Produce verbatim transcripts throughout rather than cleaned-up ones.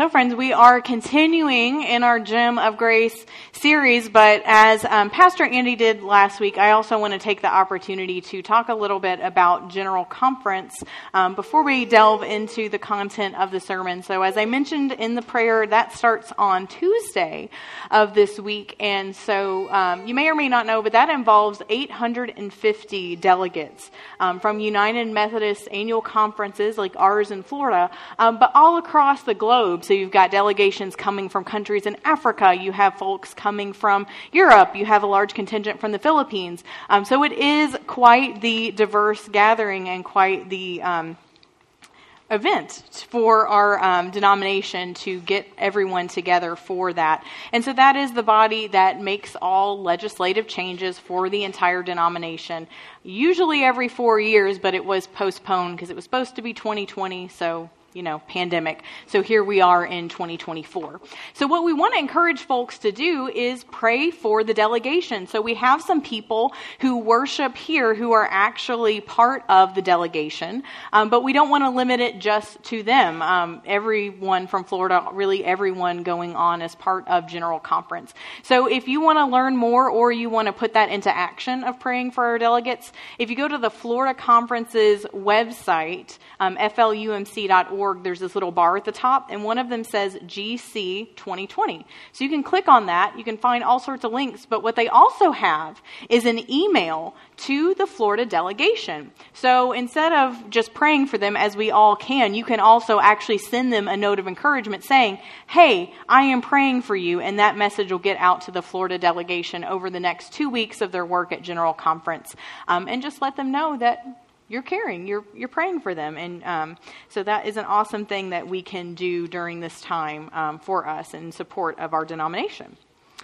So friends, we are continuing in our Gem of Grace series, but as um, Pastor Andy did last week, I also want to take the opportunity to talk a little bit about General Conference um, before we delve into the content of the sermon. So as I mentioned in the prayer, that starts on Tuesday of this week, and so um, you may or may not know, but that involves eight hundred fifty delegates um, from United Methodist annual conferences like ours in Florida, um, but all across the globe. So you've got delegations coming from countries in Africa. You have folks coming from Europe. You have a large contingent from the Philippines. Um, so it is quite the diverse gathering and quite the um, event for our um, denomination to get everyone together for that. And so that is the body that makes all legislative changes for the entire denomination, usually every four years, but it was postponed because it was supposed to be twenty twenty, so you know, pandemic. So here we are in twenty twenty-four. So what we want to encourage folks to do is pray for the delegation. So we have some people who worship here who are actually part of the delegation, um, but we don't want to limit it just to them. Um, everyone from Florida, really everyone going on as part of General Conference. So if you want to learn more or you want to put that into action of praying for our delegates, if you go to the Florida Conference's website, um, F L U M C dot org, there's this little bar at the top, and one of them says G C twenty twenty. So you can click on that. You can find all sorts of links, but what they also have is an email to the Florida delegation. So instead of just praying for them, as we all can, you can also actually send them a note of encouragement saying, hey, I am praying for you, and that message will get out to the Florida delegation over the next two weeks of their work at General Conference. Um, and just let them know that you're caring, you're you're praying for them. And um, so that is an awesome thing that we can do during this time um, for us in support of our denomination.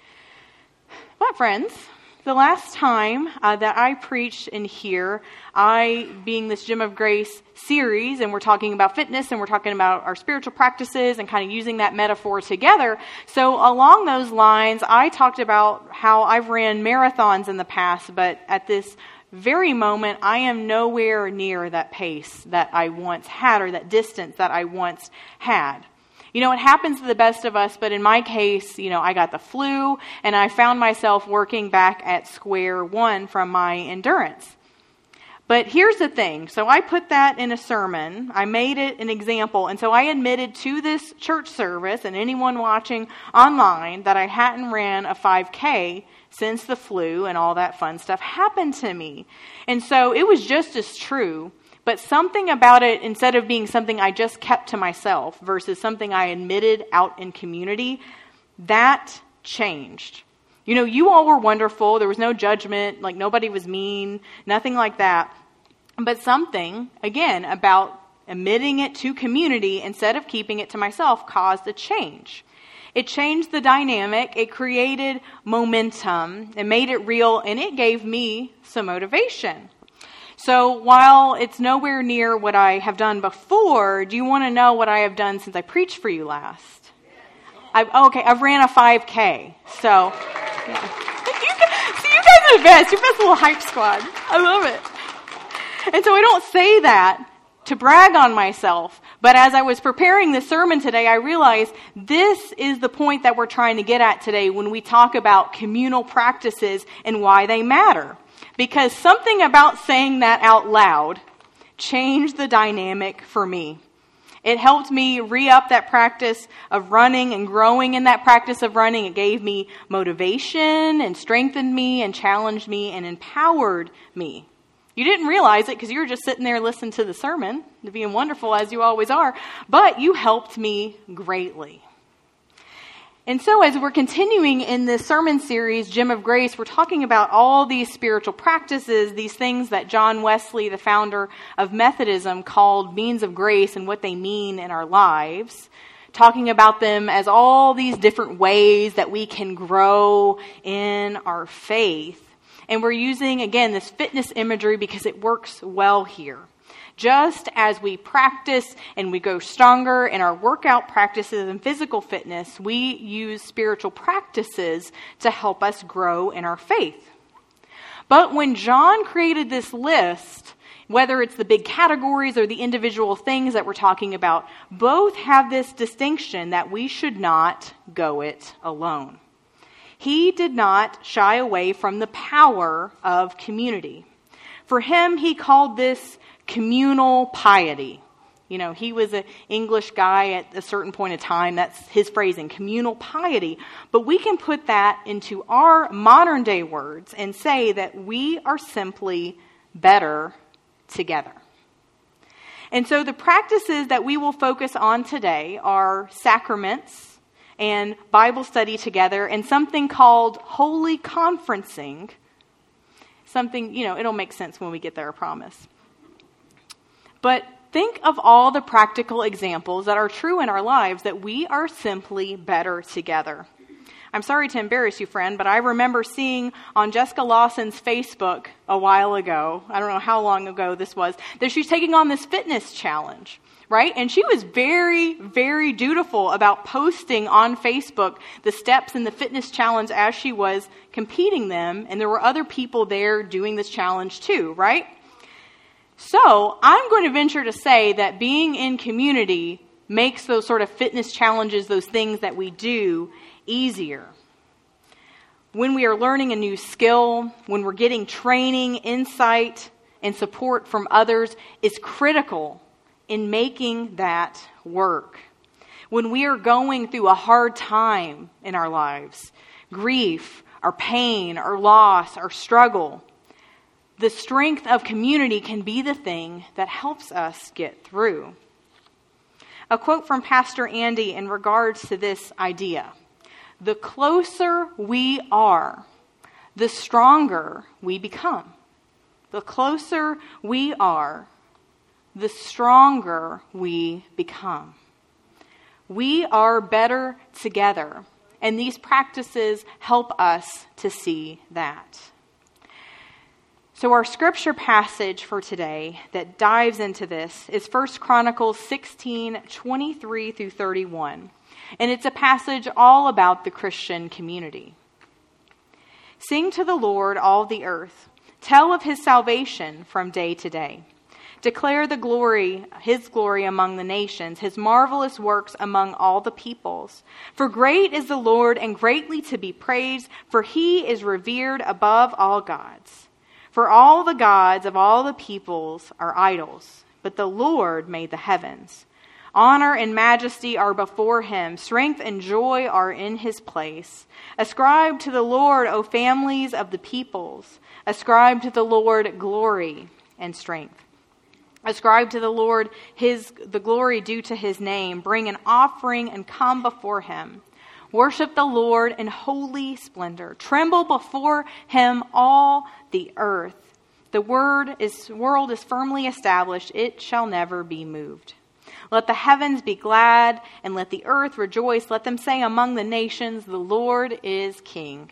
But friends, the last time uh, that I preached in here, I, being this Gem of Grace series, and we're talking about fitness and we're talking about our spiritual practices and kind of using that metaphor together. So along those lines, I talked about how I've ran marathons in the past, but at this very moment, I am nowhere near that pace that I once had or that distance that I once had. You know, it happens to the best of us, but in my case, you know, I got the flu and I found myself working back at square one from my endurance. But here's the thing. So I put that in a sermon. I made it an example. And so I admitted to this church service and anyone watching online that I hadn't ran a five K since the flu and all that fun stuff happened to me. And so it was just as true, but something about it, instead of being something I just kept to myself versus something I admitted out in community, that changed. You know, you all were wonderful. There was no judgment, like nobody was mean, nothing like that. But something, again, about admitting it to community instead of keeping it to myself caused a change. It changed the dynamic, it created momentum, it made it real, and it gave me some motivation. So while it's nowhere near what I have done before, do you want to know what I have done since I preached for you last? I've, okay, I've ran a five K. So, yeah. you guys, see, you guys are the best. You're the best little hype squad. I love it. And so I don't say that to brag on myself, but as I was preparing the sermon today, I realized this is the point that we're trying to get at today when we talk about communal practices and why they matter. Because something about saying that out loud changed the dynamic for me. It helped me re-up that practice of running and growing in that practice of running. It gave me motivation and strengthened me and challenged me and empowered me. You didn't realize it because you were just sitting there listening to the sermon, being wonderful as you always are, but you helped me greatly. And so as we're continuing in this sermon series, Gem of Grace, we're talking about all these spiritual practices, these things that John Wesley, the founder of Methodism, called means of grace and what they mean in our lives, talking about them as all these different ways that we can grow in our faith. And we're using, again, this fitness imagery because it works well here. Just as we practice and we go stronger in our workout practices and physical fitness, we use spiritual practices to help us grow in our faith. But when John created this list, Whether it's the big categories or the individual things that we're talking about, both have this distinction that we should not go it alone. He did not shy away from the power of community. For him, he called this communal piety. You know, he was an English guy at a certain point in time. That's his phrasing, communal piety. But we can put that into our modern day words and say that we are simply better together. And so the practices that we will focus on today are sacraments and Bible study together and something called holy conferencing. Something, you know, it'll make sense when we get there, I promise. But think of all the practical examples that are true in our lives that we are simply better together. I'm sorry to embarrass you, friend, but I remember seeing on Jessica Lawson's Facebook a while ago, I don't know how long ago this was, that she's taking on this fitness challenge, right? And she was very, very dutiful about posting on Facebook the steps in the fitness challenge as she was competing them, and there were other people there doing this challenge too, right? So I'm going to venture to say that being in community makes those sort of fitness challenges, those things that we do, easier. When we are learning a new skill, when we're getting training, insight, and support from others, is critical in making that work. When we are going through a hard time in our lives, grief, our pain, our loss, our struggle, the strength of community can be the thing that helps us get through. A quote from Pastor Andy in regards to this idea. The closer we are, the stronger we become. The closer we are, the stronger we become. We are better together, and these practices help us to see that. So our scripture passage for today that dives into this is First Chronicles sixteen, twenty-three through thirty-one. And it's a passage all about the Christian community. Sing to the Lord, all the earth. Tell of his salvation from day to day. Declare the glory, his glory among the nations, his marvelous works among all the peoples. For great is the Lord and greatly to be praised, for he is revered above all gods. For all the gods of all the peoples are idols, but the Lord made the heavens. Honor and majesty are before him. Strength and joy are in his place. Ascribe to the Lord, O families of the peoples. Ascribe to the Lord glory and strength. Ascribe to the Lord his the glory due to his name. Bring an offering and come before him. Worship the Lord in holy splendor. Tremble before him, all the earth. The word is, world is firmly established. It shall never be moved. Let the heavens be glad, and let the earth rejoice. Let them say among the nations, the Lord is King.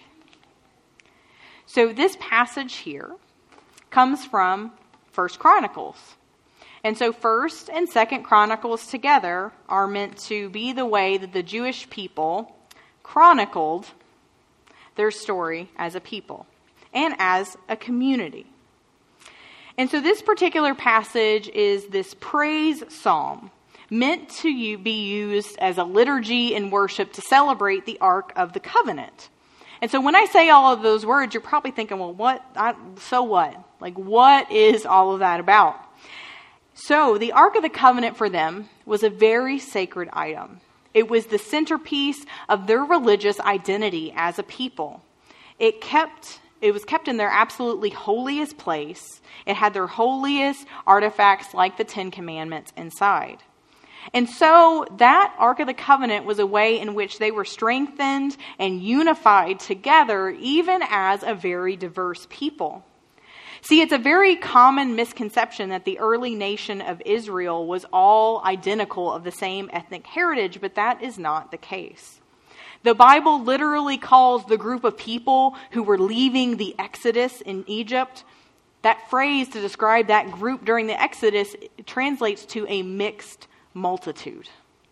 So this passage here comes from First Chronicles. And so First and Second Chronicles together are meant to be the way that the Jewish people chronicled their story as a people and as a community. And so this particular passage is this praise psalm meant to be used as a liturgy in worship to celebrate the Ark of the Covenant. And so when I say all of those words, you're probably thinking, well, what? I, so what? Like, what is all of that about? So the Ark of the Covenant for them was a very sacred item. It was the centerpiece of their religious identity as a people. It kept, it was kept in their absolutely holiest place. It had their holiest artifacts like the Ten Commandments inside. And so that Ark of the Covenant was a way in which they were strengthened and unified together, even as a very diverse people. See, it's a very common misconception that the early nation of Israel was all identical of the same ethnic heritage, but that is not the case. The Bible literally calls the group of people who were leaving the Exodus in Egypt, that phrase to describe that group during the Exodus translates to a mixed multitude.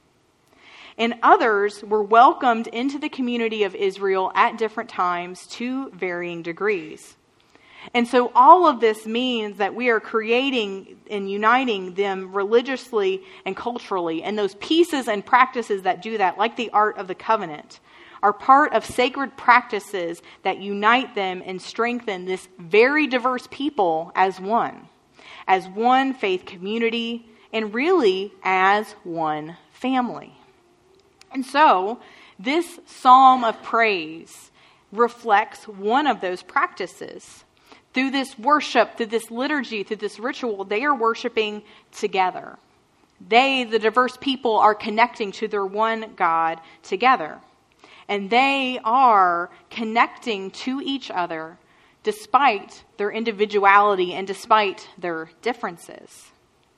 And others were welcomed into the community of Israel at different times to varying degrees. And so all of this means that we are creating and uniting them religiously and culturally. And those pieces and practices that do that, like the Art of the Covenant, are part of sacred practices that unite them and strengthen this very diverse people as one, as one faith community, and really as one family. And so this psalm of praise reflects one of those practices. Through this worship, through this liturgy, through this ritual, they are worshiping together. They, the diverse people, are connecting to their one God together. And they are connecting to each other despite their individuality and despite their differences.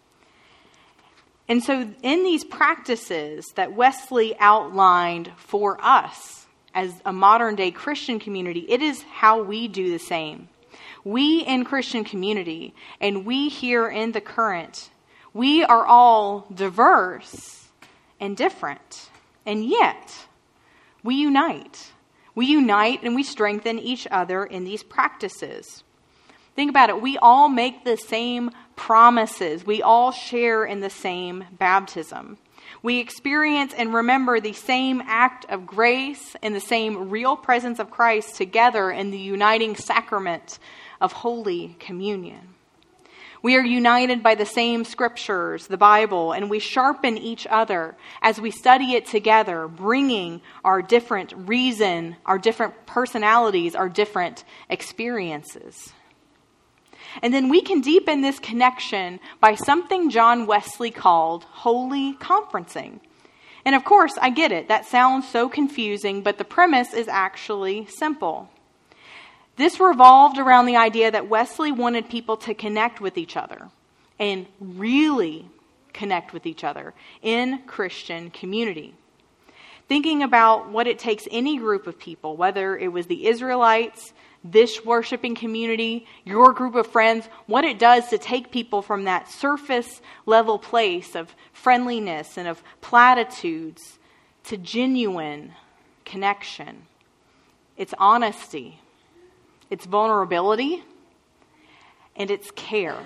And so in these practices that Wesley outlined for us as a modern day Christian community, it is how we do the same. We in Christian community, and we here in the Current, we are all diverse and different. And yet, we unite. We unite and we strengthen each other in these practices. Think about it. We all make the same promises. We all share in the same baptism. We experience and remember the same act of grace and the same real presence of Christ together in the uniting sacrament of Holy Communion. We are united by the same scriptures, the Bible, and we sharpen each other as we study it together, bringing our different reason, our different personalities, our different experiences. And then we can deepen this connection by something John Wesley called holy conferencing. And of course, I get it. That sounds so confusing, but the premise is actually simple. This revolved around the idea that Wesley wanted people to connect with each other and really connect with each other in Christian community. Thinking about what it takes any group of people, whether it was the Israelites, this worshiping community, your group of friends, what it does to take people from that surface level place of friendliness and of platitudes to genuine connection. It's honesty. It's vulnerability, and it's care.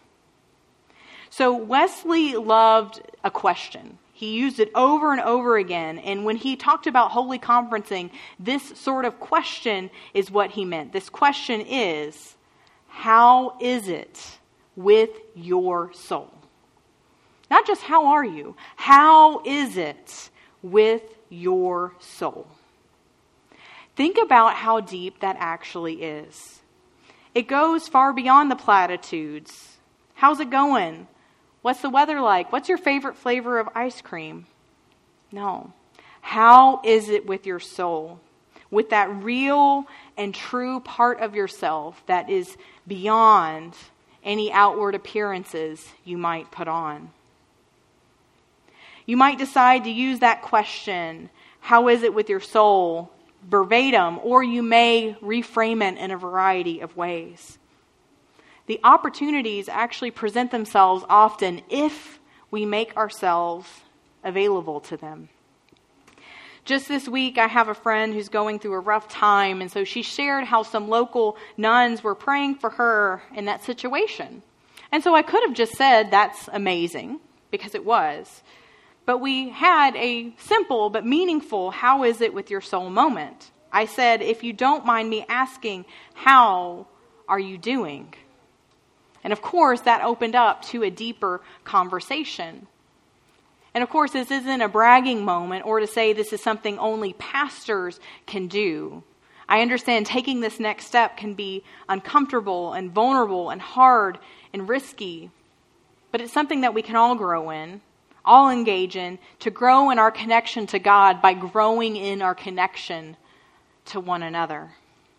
So Wesley loved a question. He used it over and over again, and when he talked about holy conferencing, this sort of question is what he meant. This question is, how is it with your soul? Not just how are you, how is it with your soul? Think about how deep that actually is. It goes far beyond the platitudes. How's it going? What's the weather like? What's your favorite flavor of ice cream? No. How is it with your soul? With that real and true part of yourself that is beyond any outward appearances you might put on. You might decide to use that question, how is it with your soul, verbatim, or you may reframe it in a variety of ways. The opportunities actually present themselves often if we make ourselves available to them. Just this week, I have a friend who's going through a rough time, and so she shared how some local nuns were praying for her in that situation. And so I could have just said, that's amazing, because it was. But we had a simple but meaningful, how is it with your soul moment. I said, if you don't mind me asking, how are you doing? And of course, that opened up to a deeper conversation. And of course, this isn't a bragging moment or to say this is something only pastors can do. I understand taking this next step can be uncomfortable and vulnerable and hard and risky. But it's something that we can all grow in. All engage in, to grow in our connection to God by growing in our connection to one another.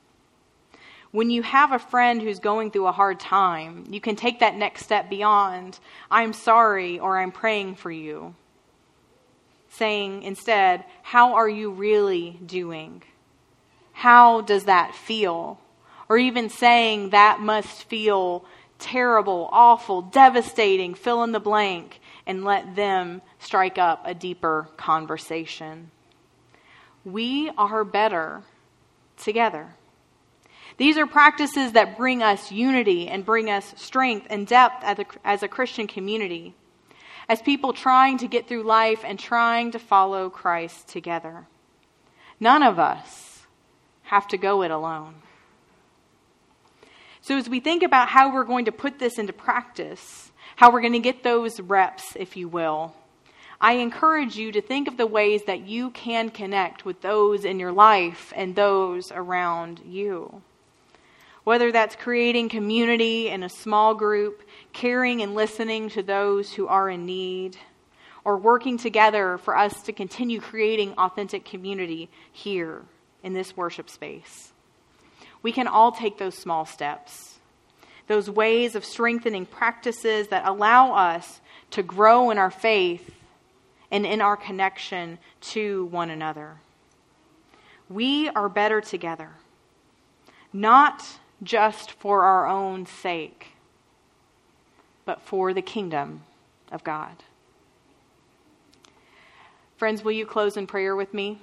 When you have a friend who's going through a hard time, you can take that next step beyond, I'm sorry or I'm praying for you. Saying instead, how are you really doing? How does that feel? Or even saying that must feel terrible, awful, devastating, fill in the blank, and let them strike up a deeper conversation. We are better together. These are practices that bring us unity and bring us strength and depth as a, as a Christian community, as people trying to get through life and trying to follow Christ together. None of us have to go it alone. So as we think about how we're going to put this into practice, how we're going to get those reps, if you will, I encourage you to think of the ways that you can connect with those in your life and those around you. Whether that's creating community in a small group, caring and listening to those who are in need, or working together for us to continue creating authentic community here in this worship space. We can all take those small steps, those ways of strengthening practices that allow us to grow in our faith and in our connection to one another. We are better together, not just for our own sake, but for the kingdom of God. Friends, will you close in prayer with me?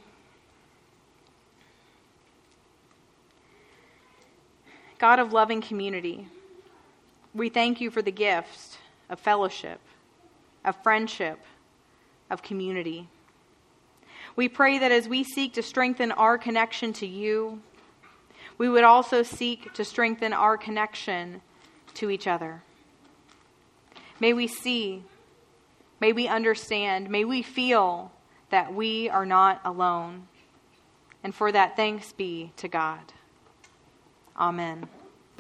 God of loving community, we thank you for the gift of fellowship, of friendship, of community. We pray that as we seek to strengthen our connection to you, we would also seek to strengthen our connection to each other. May we see, may we understand, may we feel that we are not alone. And for that, thanks be to God. Amen.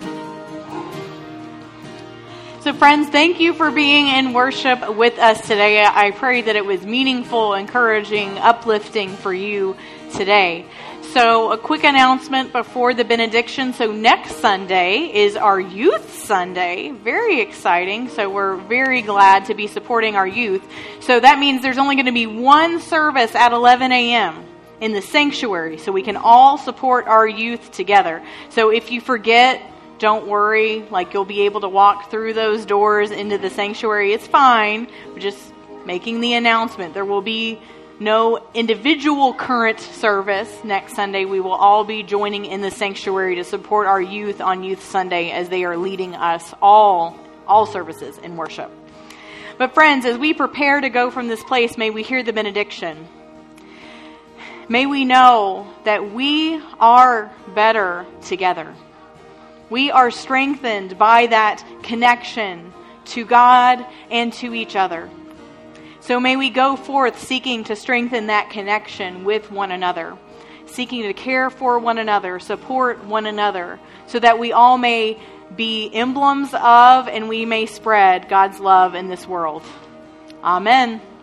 So friends, thank you for being in worship with us today. I pray that it was meaningful, encouraging, uplifting for you today. So a quick announcement before the benediction. So next Sunday is our Youth Sunday. Very exciting. So we're very glad to be supporting our youth. So that means there's only going to be one service at eleven a.m. in the sanctuary, so we can all support our youth together. So if you forget, don't worry. Like, you'll be able to walk through those doors into the sanctuary. It's fine. We're just making the announcement. There will be no individual current service next Sunday. We will all be joining in the sanctuary to support our youth on Youth Sunday as they are leading us all, all services in worship. But friends, as we prepare to go from this place, may we hear the benediction. May we know that we are better together. We are strengthened by that connection to God and to each other. So may we go forth seeking to strengthen that connection with one another, seeking to care for one another, support one another, so that we all may be emblems of and we may spread God's love in this world. Amen.